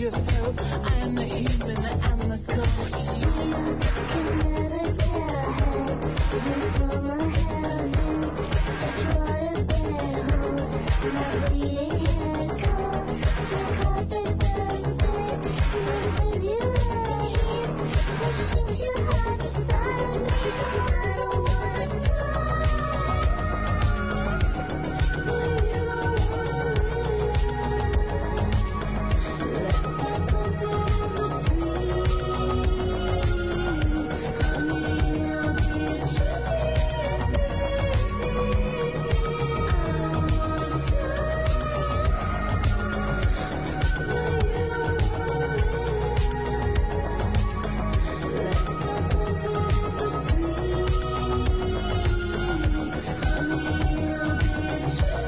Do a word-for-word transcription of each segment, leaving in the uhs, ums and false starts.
just hope. I am the human and the ghost. You can never tell heaven from a heaven. Touch water that holds my bleeding head cold. To carpet the bed, this is your eyes. Pushing too hard inside me. I don't wanna die. But you don't wanna live. Let's get something in between. Honey, I'll be a tree. I don't wanna die. But you don't wanna live. Let's get something in between. Honey, I'll be a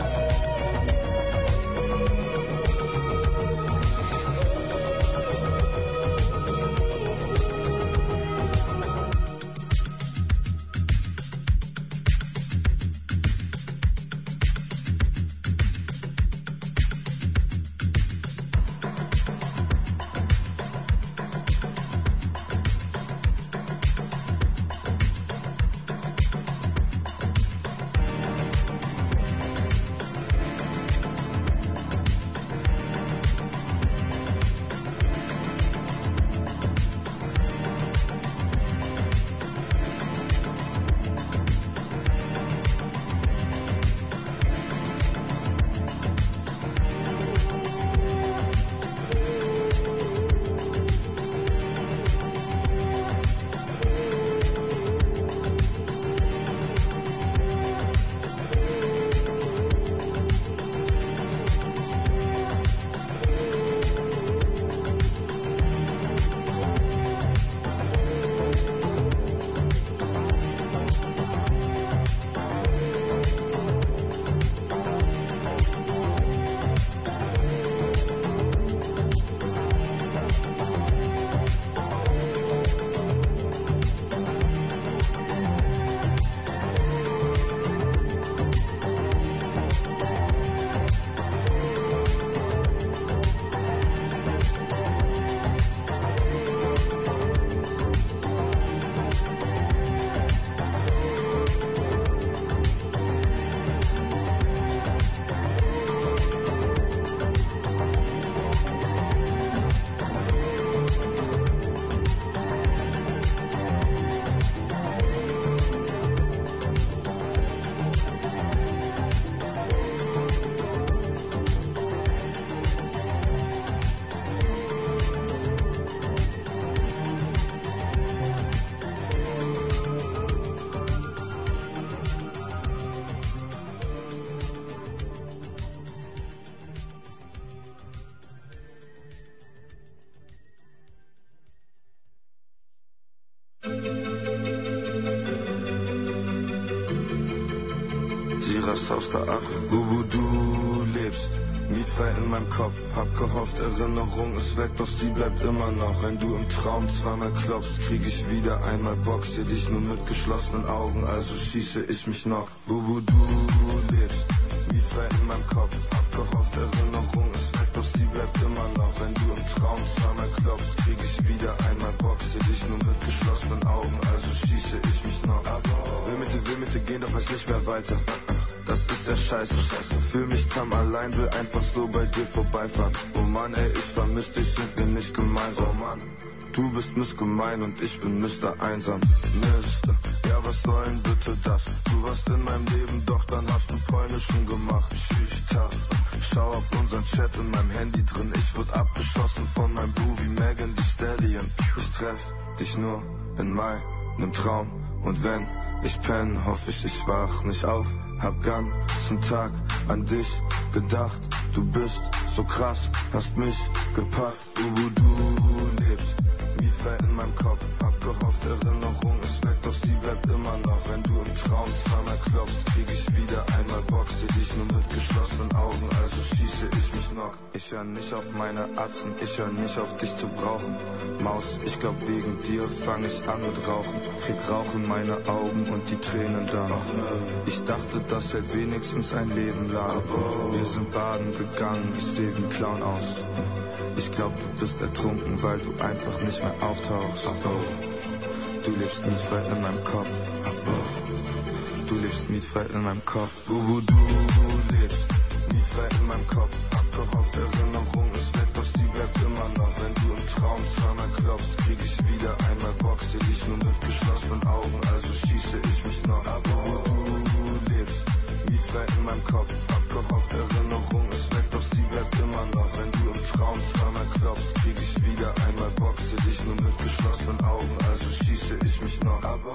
Sie rast aus der Ache, wo du lebst. Mietfrei in meinem Kopf, hab gehofft, Erinnerung ist weg, doch sie bleibt immer noch. Wenn du im Traum zweimal klopfst, krieg ich wieder einmal Bock. Seh dich nur mit geschlossenen Augen, also schieße ich mich noch. Wo du lebst, mietfrei in meinem Kopf, hab gehofft, Erinnerung ist weg, doch sie bleibt immer noch. Wenn du im Traum zweimal klopfst, krieg ich wieder einmal Bock. Seh dich nur mit geschlossenen Augen, also schieße ich mich noch. Will mit dir, will mit dir gehen, doch weiß nicht mehr weiter. Das ist ja scheiße, scheiße. Fühl mich kaum allein, will einfach so bei dir vorbeifahren. Oh Mann, ey, ich vermiss dich, sind wir nicht gemeinsam. Oh Mann, du bist missgemein und ich bin Mister Einsam. Mister, ja was soll denn bitte das? Du warst in meinem Leben, doch dann hast du Polnischen gemacht. Schüchtern, schau auf unseren Chat in meinem Handy drin. Ich wurde abgeschossen von meinem Boo wie Megan Thee Stallion. Ich treff dich nur in meinem Traum. Und wenn ich penn, hoffe ich, ich wach nicht auf. Hab ganzen Tag an dich gedacht. Du bist so krass, hast mich gepackt. Du, wo du lebst, mietfrei in meinem Kopf. Hab gehofft, Erinnerung ist weg, doch sie bleibt immer noch. Wenn du im Traum zweimal klopfst, krieg ich wieder einmal Bock. Seh dich nur mit geschlossenen Augen, also schieße ich mich noch. Ich hör nicht auf meine Atzen, ich hör nicht auf dich zu brauchen. Maus, ich glaub wegen dir fang ich an mit Rauchen. Krieg Rauch in meine Augen und die Tränen dann. Ich dachte, das hält wenigstens ein Leben lang. Wir sind baden gegangen, ich seh wie ein Clown aus. Ich glaub, du bist ertrunken, weil du einfach nicht mehr auftauchst. Oh, du lebst mietfrei in meinem Kopf. Oh, du lebst mietfrei in meinem Kopf. Uhu, du lebst mietfrei in meinem Kopf. Hab gehofft, Erinnerung ist weg, doch die bleibt immer noch. Wenn du im Traum zweimal klopfst, krieg ich wieder einmal Bock. Seh dich nur mit geschlossenen Augen, also schieße ich mich noch. Aber du lebst mietfrei in meinem Kopf. Hab gehofft, Erinnerung ist weg, doch die bleibt immer noch. Wenn du im Traum zweimal klopfst, krieg ich wieder einmal Bock. Seh dich nur mit geschlossenen Augen, also schieße ich mich noch. Aber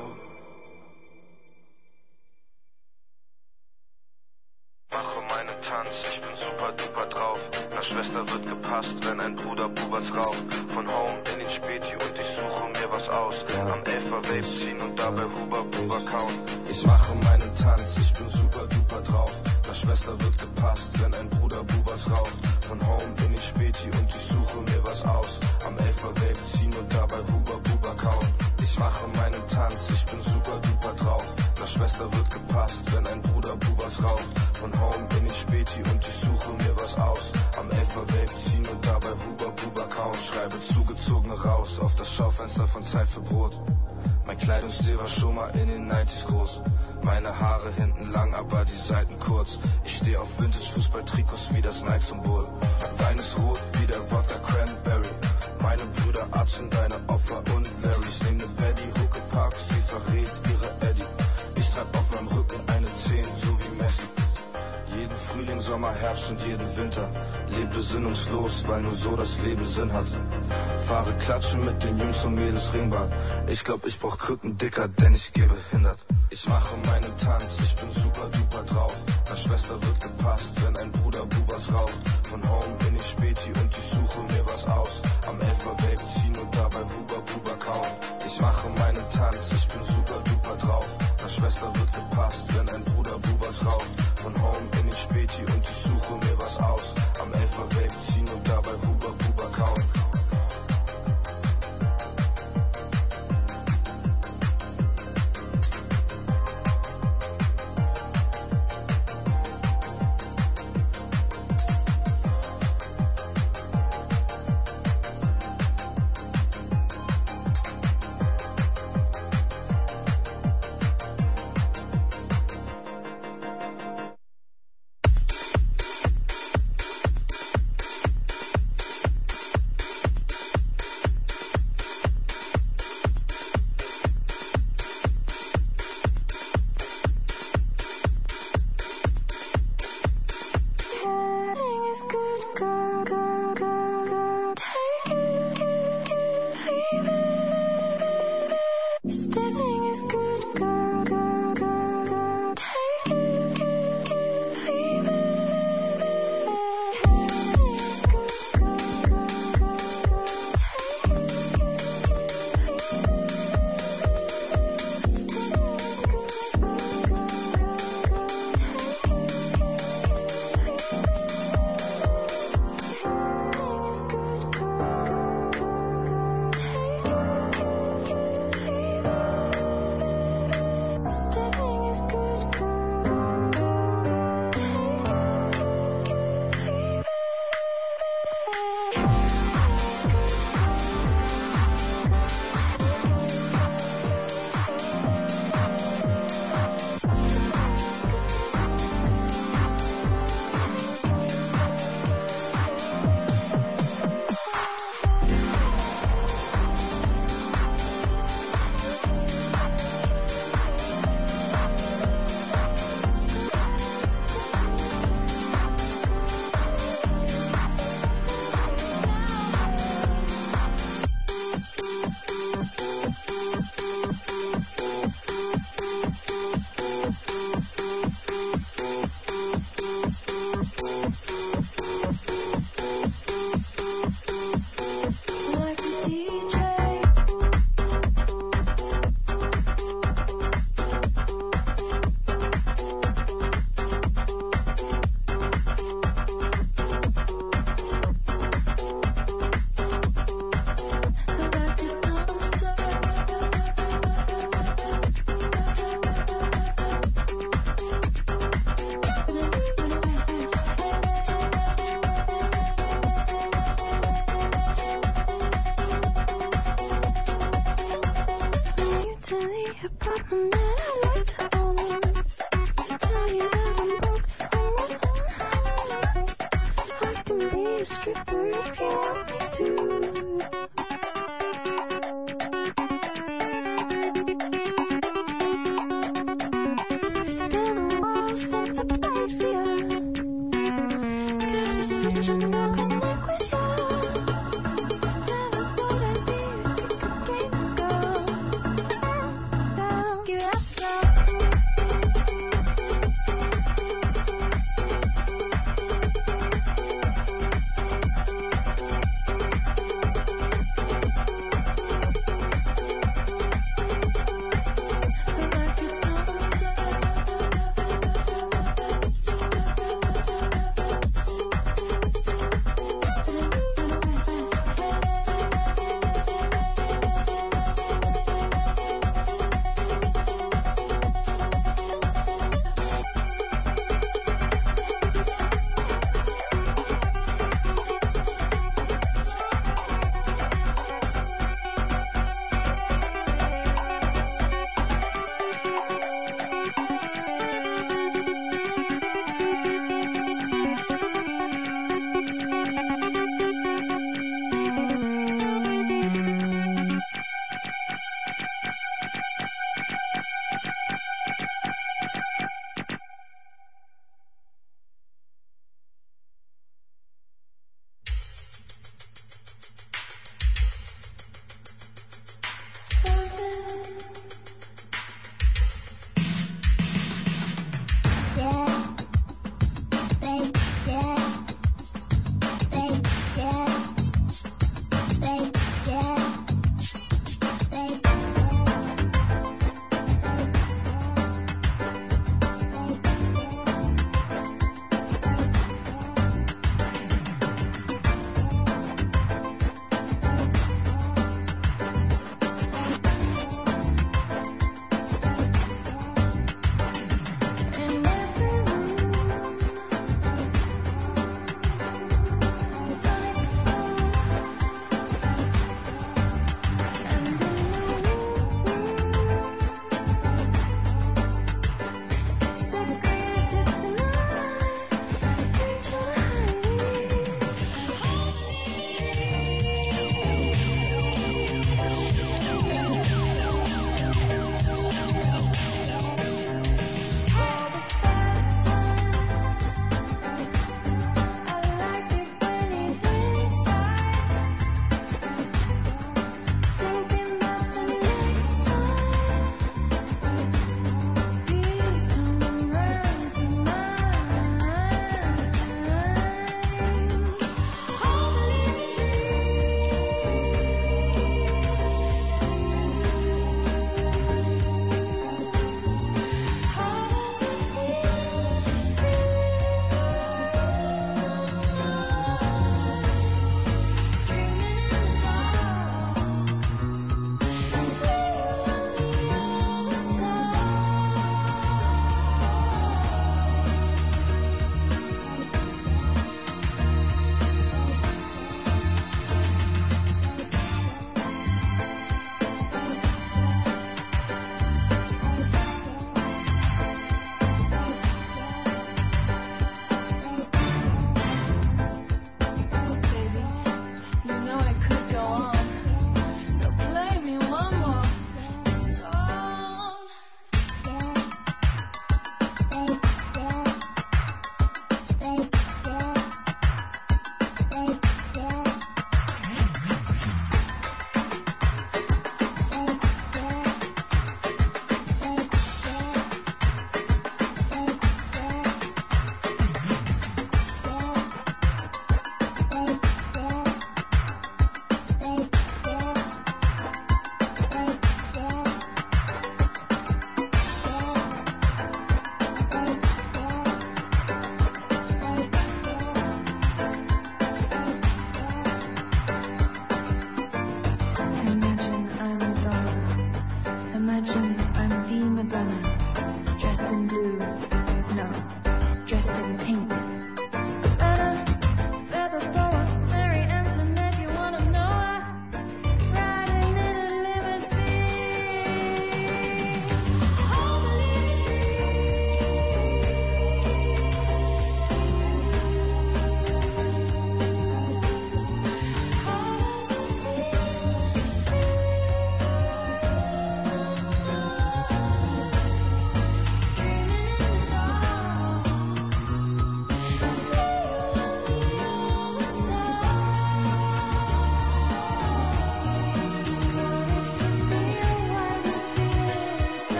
mache meinen Tanz, ich bin super duper drauf. Na Schwester wird gepasst, wenn ein Bruder Buberts raucht. Von Home in den Späti und ich suche mir was aus. Am Elfer Vape ziehen und dabei Huber Buber kauen. Ich mache meinen Tanz, ich bin super duper drauf. Na Schwester wird gepasst, wenn ein Bruder Buberts raucht. Von Home in den Späti und ich suche mir was aus. Am Elfer Vape ziehen und dabei Huber Buber kauen. Ich mache meinen Tanz, ich bin super duper drauf. Na Schwester wird gepasst, wenn ein Bruder Buberts raucht. Von Home in den Späti und ich suche mir was aus. Am Elfer Vape ziehen und dabei Huber Buber kauen. Schreibe zugezogene raus auf das Schaufenster von Zeit für Brot. Mein Kleidungsstil war schon mal in den neunziger groß. Meine Haare hinten lang, aber die Seiten kurz. Ich stehe auf Vintage-Fußball-Trikots wie das Nike-Symbol. Wein ist rot wie der Wodka Cranberry. Meine Brüder Arzt deine Opfer und Larry. Ich nehm ne Betty, Huckepack, sie verrät ihre Eddie. Ich trag auf meinem Rücken eine zehn, so wie Messi. Jeden Frühling, Sommer, Herbst und jeden Winter. Leb besinnungslos, weil nur so das Leben Sinn hat. Fahre klatschen mit den Jungs und Mädels Ringbahn. Ich glaub, ich brauch Krücken dicker, denn ich gehe behindert. Ich mache meinen Tanz, ich bin super duper drauf. Na Schwester wird gepasst, wenn ein Bruder Buberts raucht. Von Home in den Späti und ich suche mir was aus. Am Elfer Vape ziehen und dabei Huber Buber kauen. Ich mache meinen Tanz, ich bin super duper drauf. Na Schwester wird gepasst, wenn ein Bruder Buberts raucht. Von Home in den Späti und ich suche mir was aus. Am Elfer Vape ziehen und dabei Huber Buber kauen.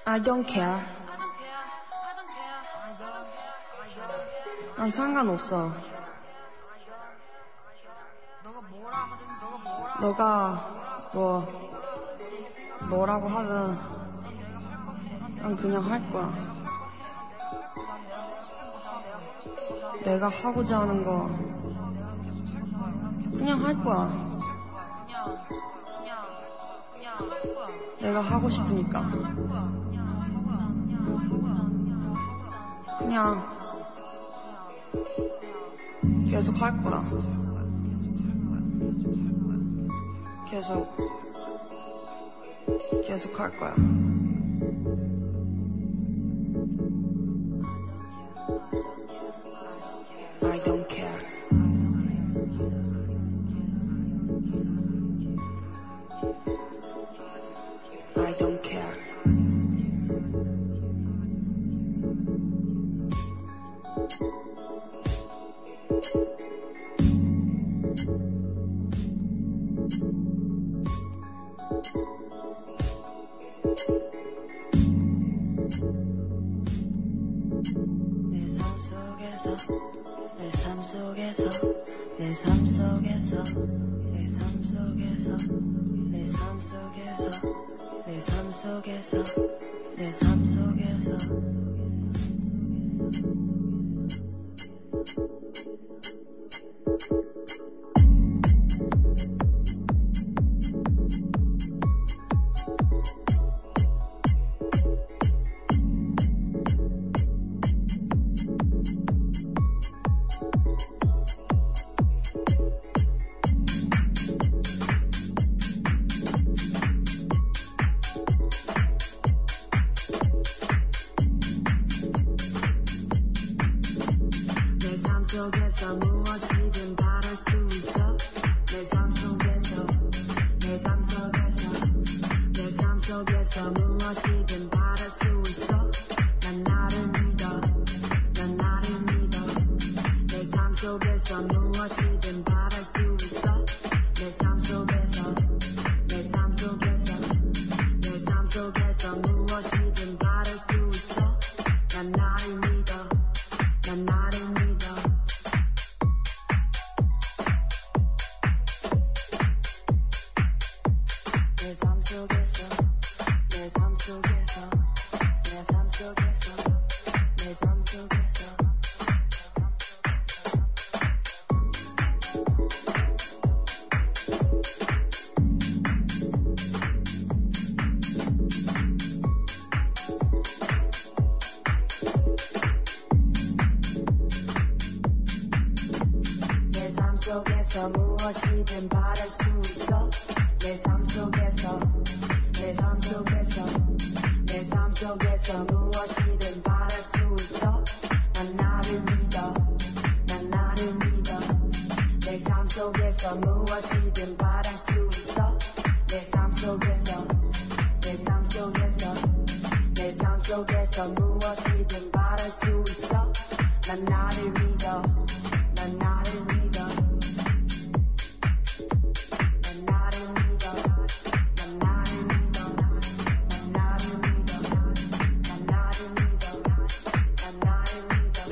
I don't care. 난 상관없어. 너가 뭐 뭐라고 하든 난 그냥 할 거야. 내가 하고자 하는 거 그냥 할 거야. 내가 하고 싶으니까 그냥 계속 할 거야. 계속 계속 할 거야. I don't care. I don't care. 내 삶 속에서 내 삶 속에서 내 삶 속에서 내 삶 속에서 내 삶 속에서 내 삶 속에서 속에서 무엇이든 바랄 수 있어. 내 삶 속에서 내 삶 속에서 내 삶 속에서 무엇이든 바랄 수 있어. 난 나를 믿어. 난 나를 믿어. 내 삶 속에서 무엇이든 바랄 수 있어. 내 삶 속에서 내 삶 속에서 내 삶 속에서 무엇이든 바랄 수 있어. 난 나를 믿어. 난 나를 믿어. 내 삶 속에서 내 삶 속에서 내 삶 속에서 내 삶 속에서 내 삶 속에서 무엇이든 바랄 수 있어. 내 삶 속에서 내 삶 속에서 내 삶 속에서 무엇이든 바랄 수 있어. 난 나를 믿어. 난 나를 믿어. 내 삶 속에서 무엇이든 바랄 수 있어. 내 삶 속에서 내 삶 속에서 내 삶 속에서 무엇이든 바랄 수 있어. 난 나를 믿어. 난 나를 믿어. 난 나를 믿어. 난 나를 믿어. 난 나를 믿어. 난 나를 믿어. 난 나를 믿어.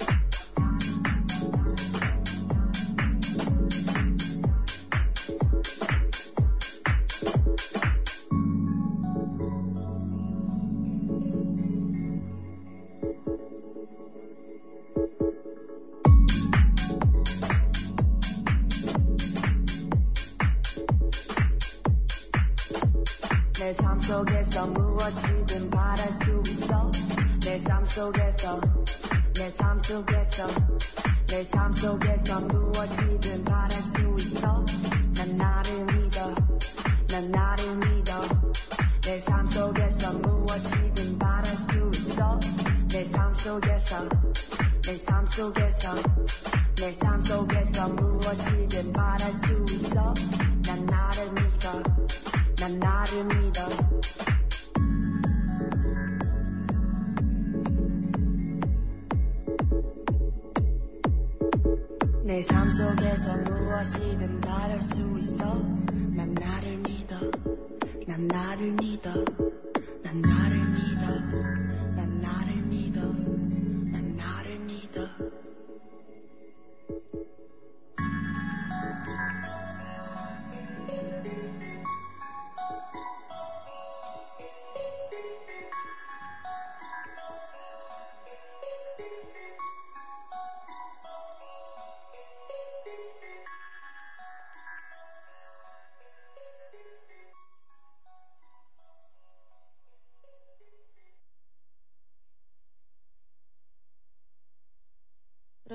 내 삶 속에서 무엇이든 바랄 수 있어. 내 삶 속에서 내 삶 속에서 내 삶 속에서 무엇이든 바랄 수 있어. 난 나를 믿어. 난 나를 믿어. 내 삶 속에서 무엇이든 바랄 수 있어. 내 삶 속에서 내 삶 속에서 내 삶 속에서 무엇이든 바랄 수 있어. 난 나를 믿어. 난 나를 믿어. 내 삶 속에서 무엇이든 바랄 수 있어. 난 나를 믿어. 난 나를 믿어. 난 나를 믿어.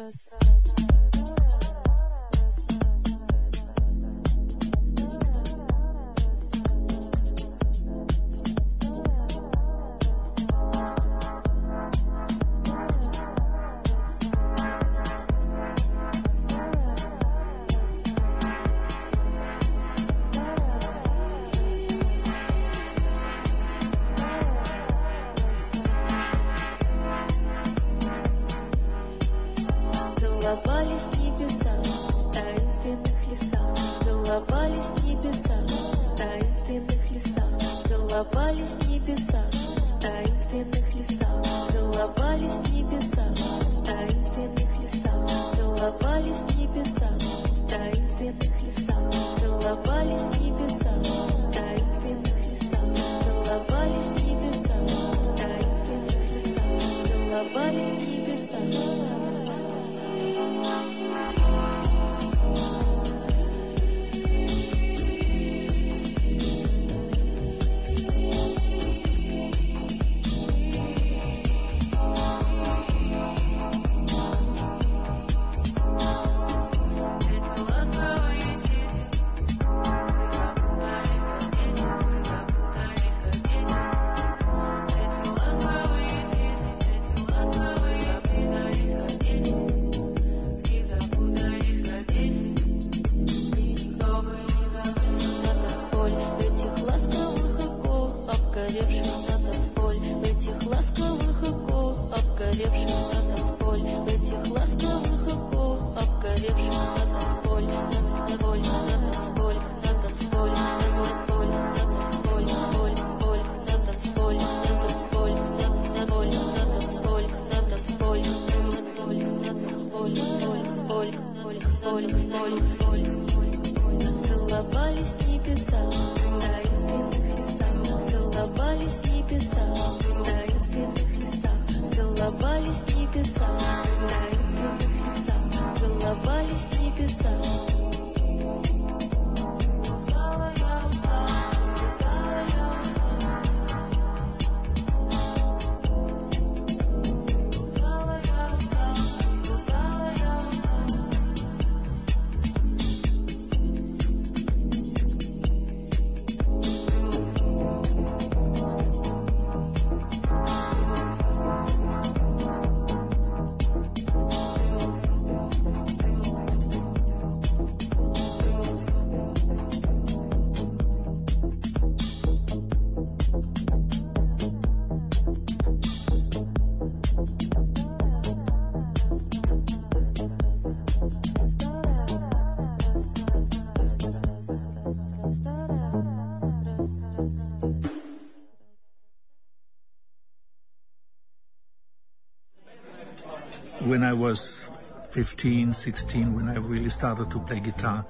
When I was fifteen, sixteen, when I really started to play guitar,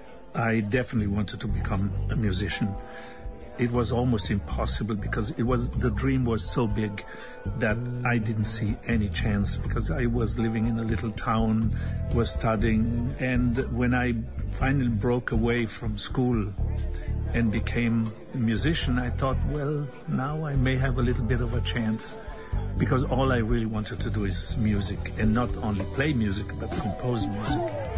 I definitely wanted to become a musician. It was almost impossible because it was the dream was so big that I didn't see any chance because I was living in a little town, was studying, and when I finally broke away from school and became a musician, I thought, well, now I may have a little bit of a chance. Because all I really wanted to do is music, and not only play music, but compose music.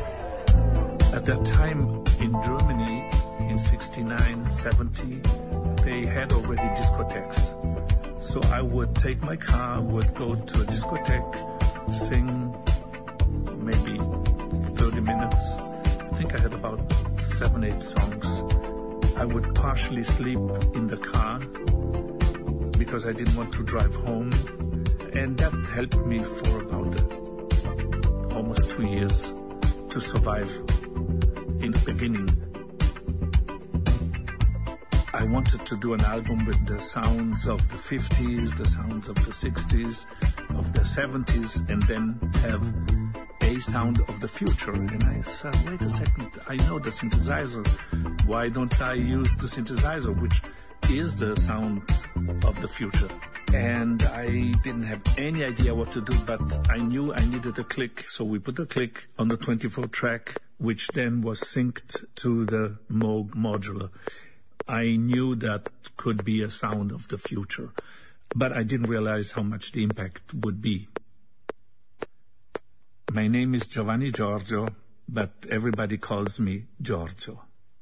At that time in Germany, in sixty-nine, seventy, they had already discotheques. So I would take my car, would go to a discotheque, sing maybe thirty minutes. I think I had about seven, eight songs. I would partially sleep in the car, because I didn't want to drive home, and that helped me for about uh, almost two years to survive. In the beginning, I wanted to do an album with the sounds of the fifties, the sounds of the sixties, of the seventies, and then have a sound of the future. And I said, wait a second, I know the synthesizer. Why don't I use the synthesizer, which is the sound of the future? And I didn't have any idea what to do, but I knew I needed a click, so we put a click on the twenty-four track, which then was synced to the Moog modular. I knew that could be a sound of the future, but I didn't realize how much the impact would be. My name is Giovanni Giorgio, but everybody calls me Giorgio.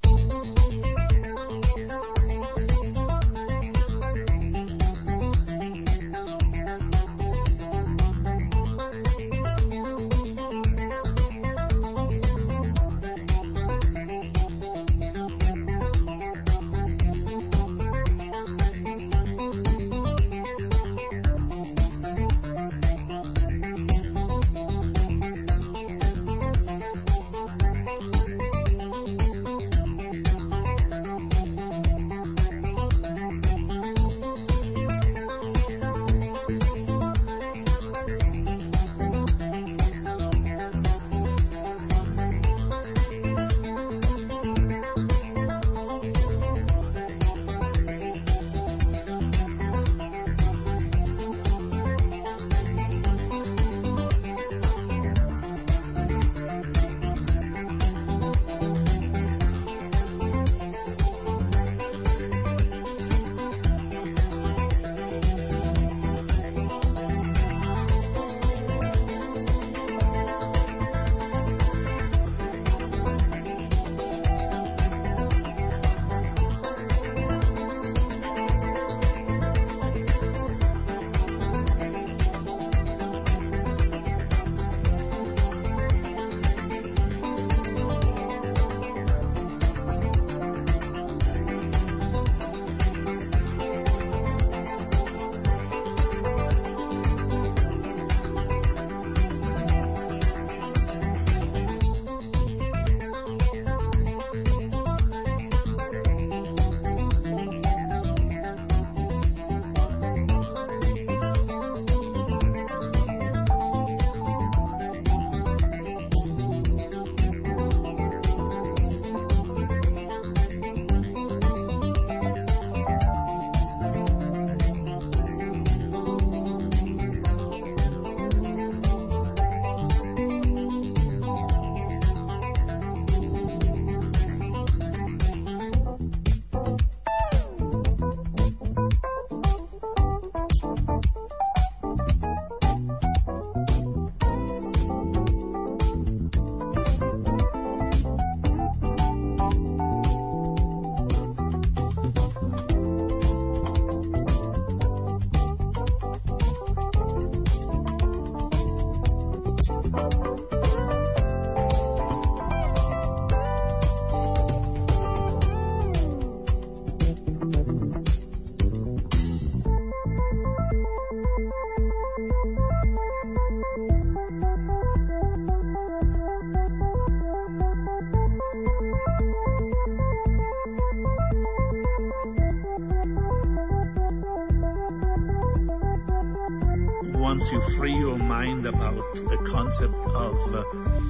Once you free your mind about the concept of uh,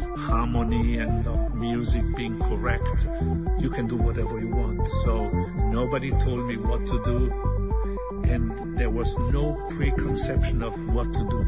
harmony and of music being correct, you can do whatever you want. So nobody told me what to do, and there was no preconception of what to do.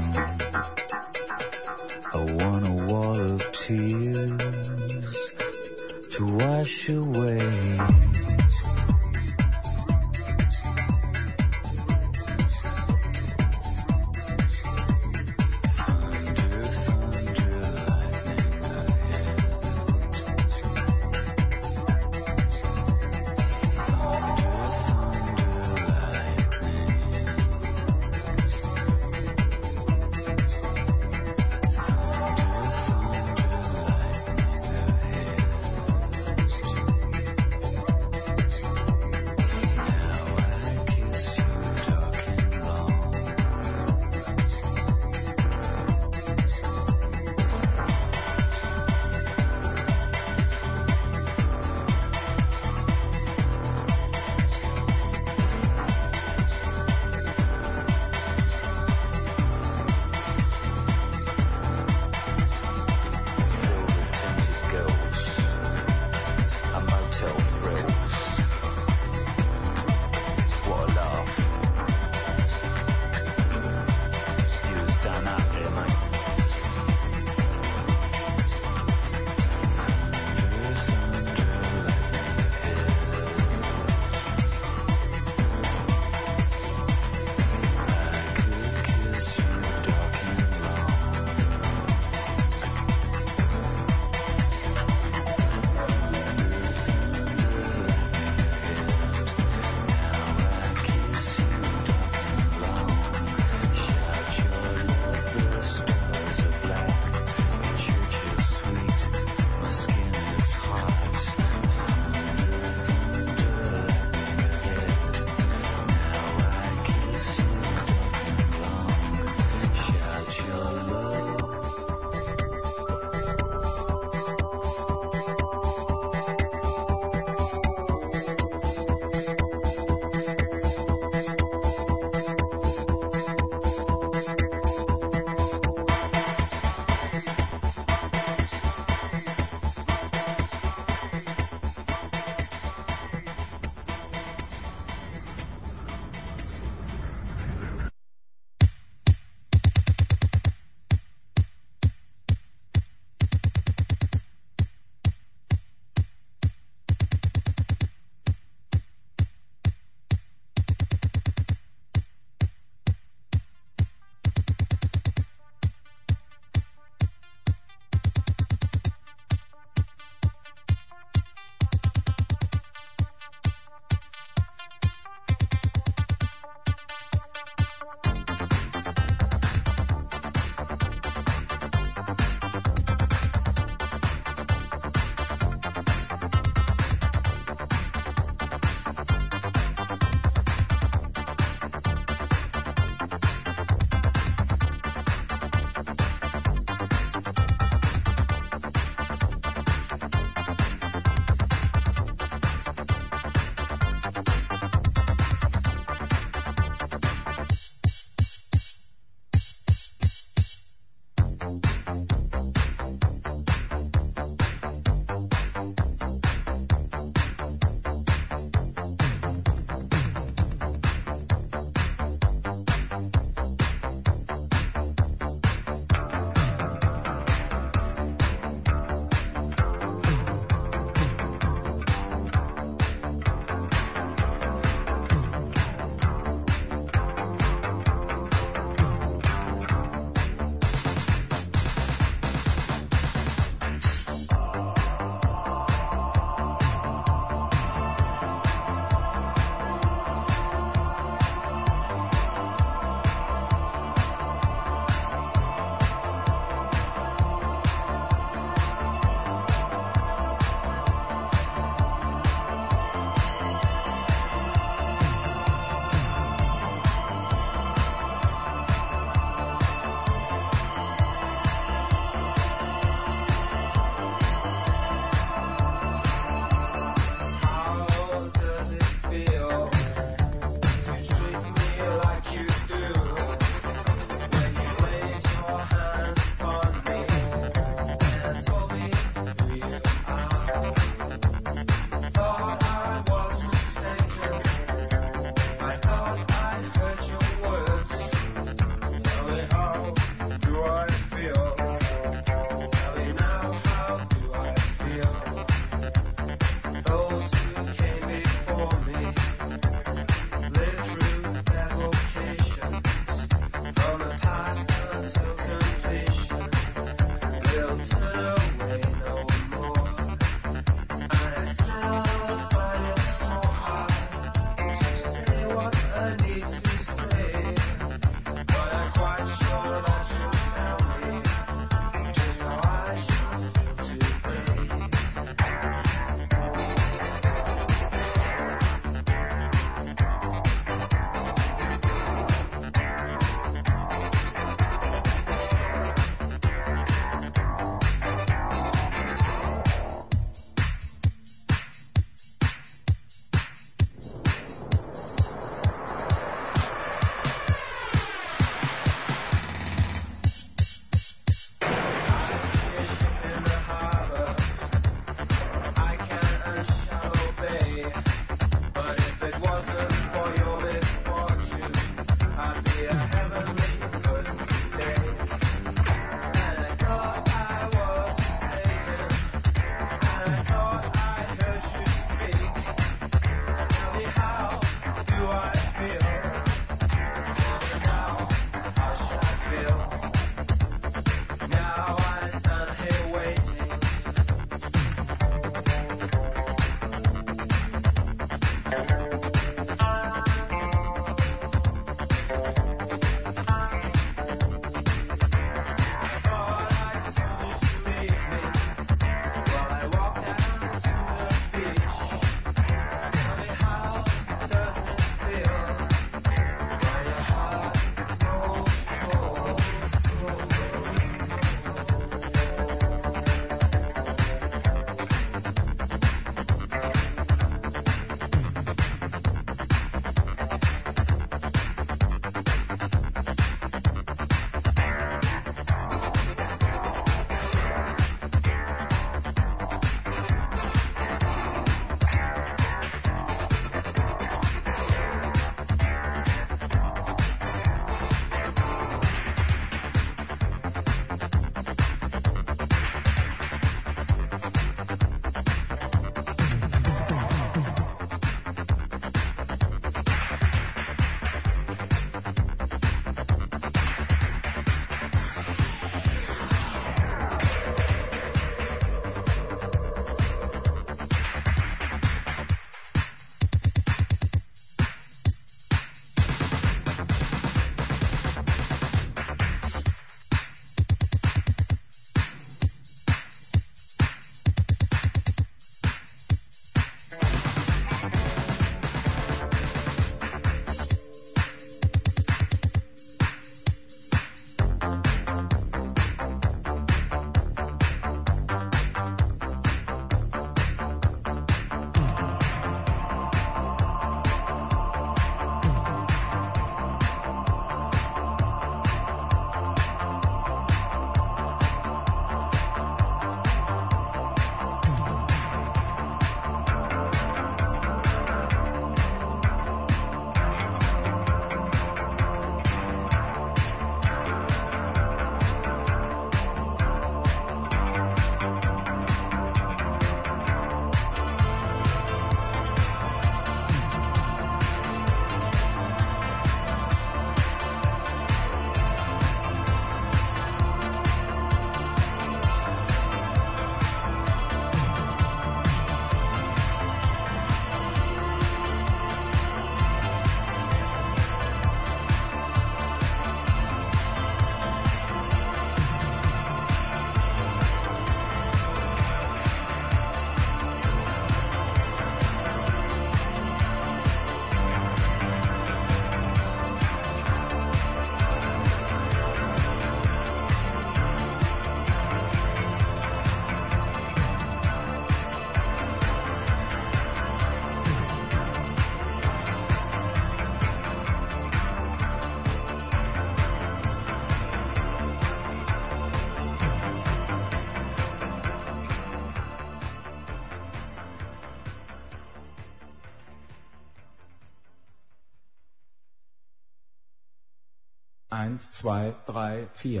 Eins, zwei, drei, vier.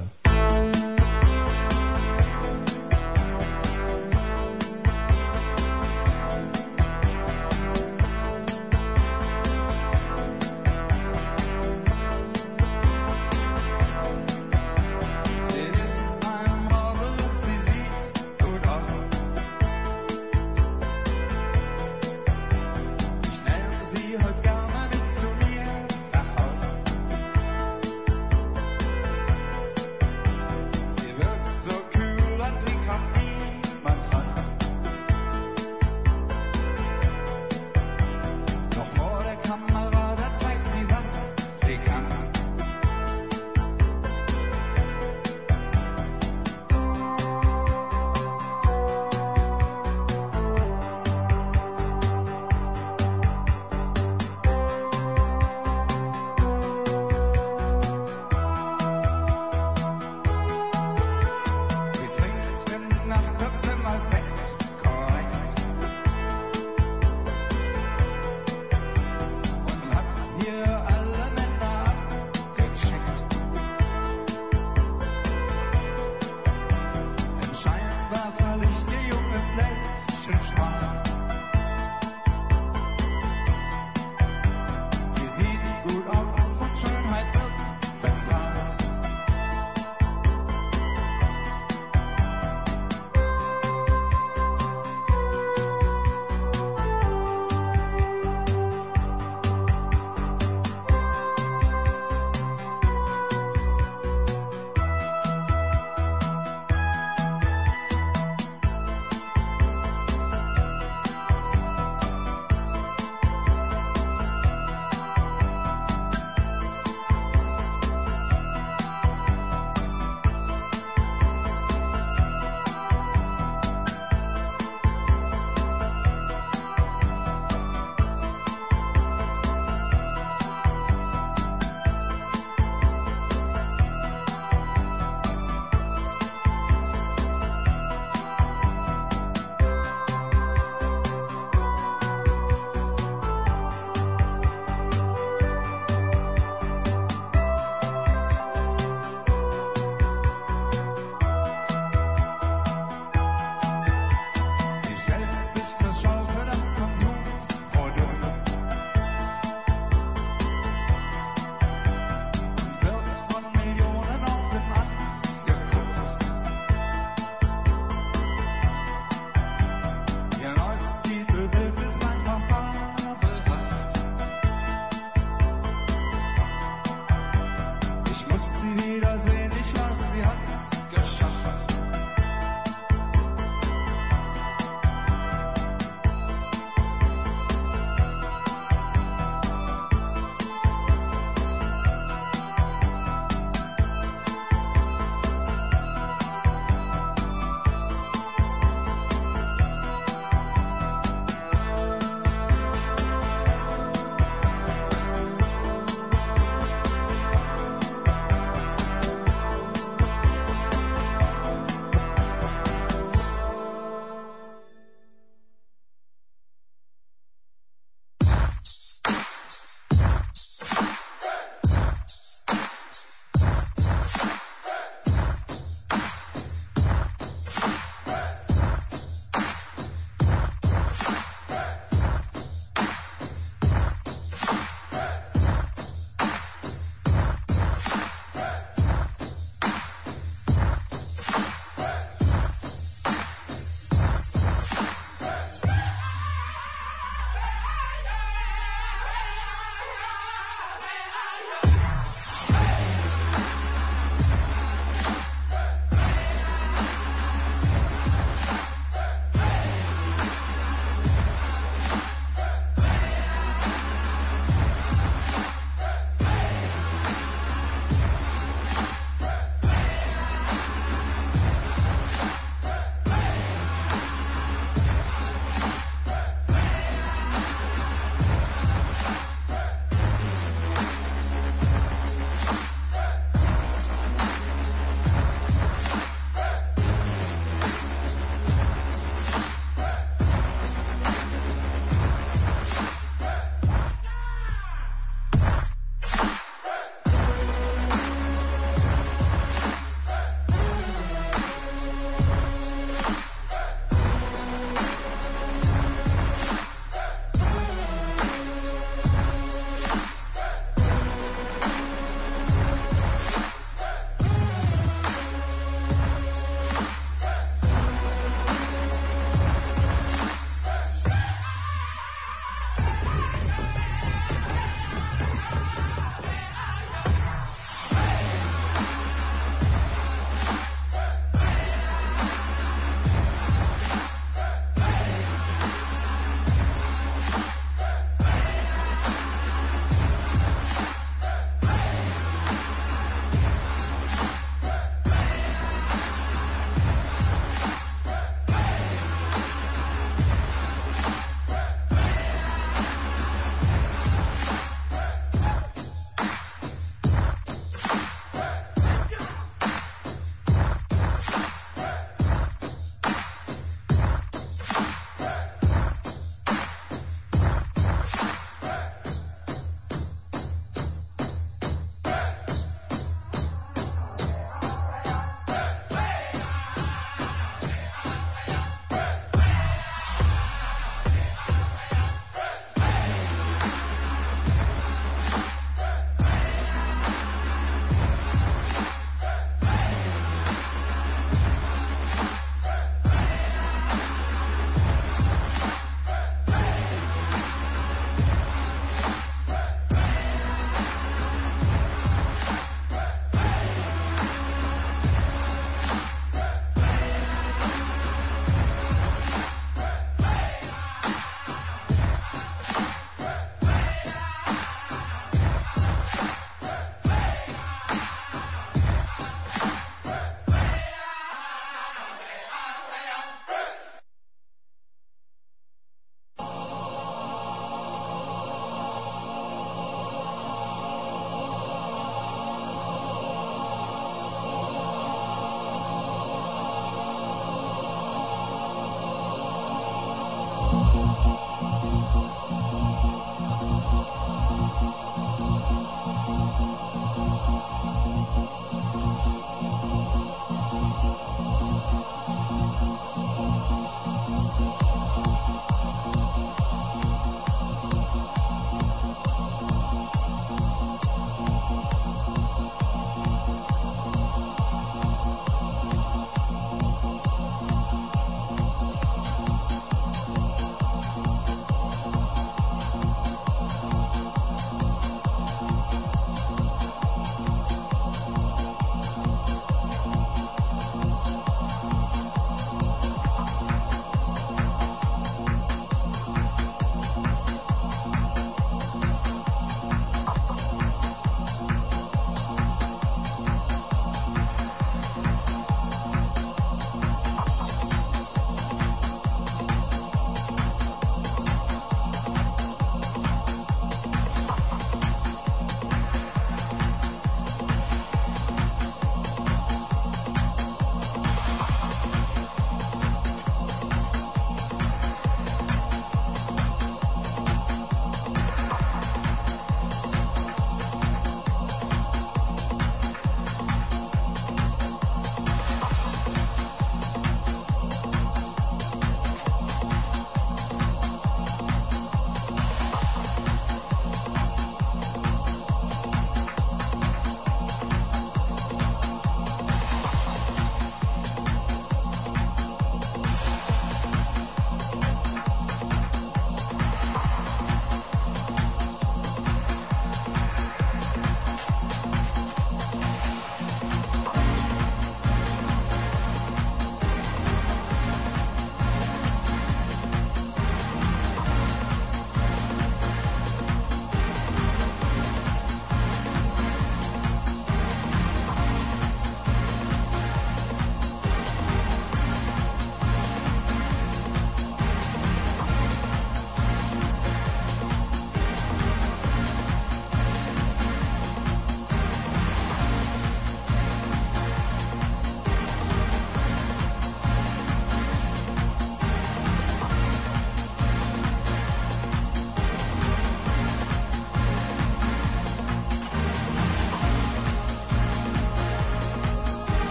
Heute gerne mit zu mir nach Haus. sie wiedersehen, ich lass, sie hat's geschafft.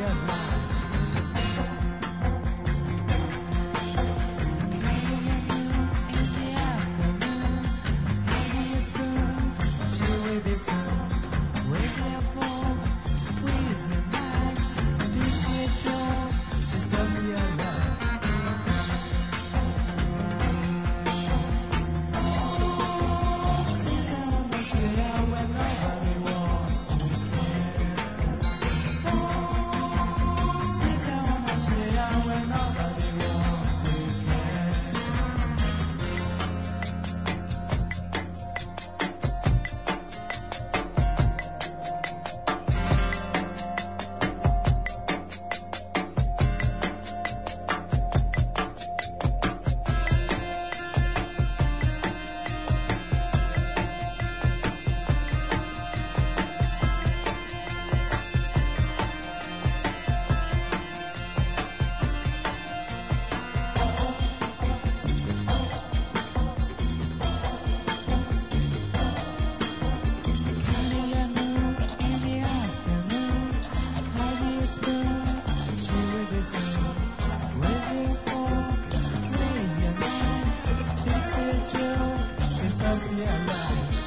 She's so alive.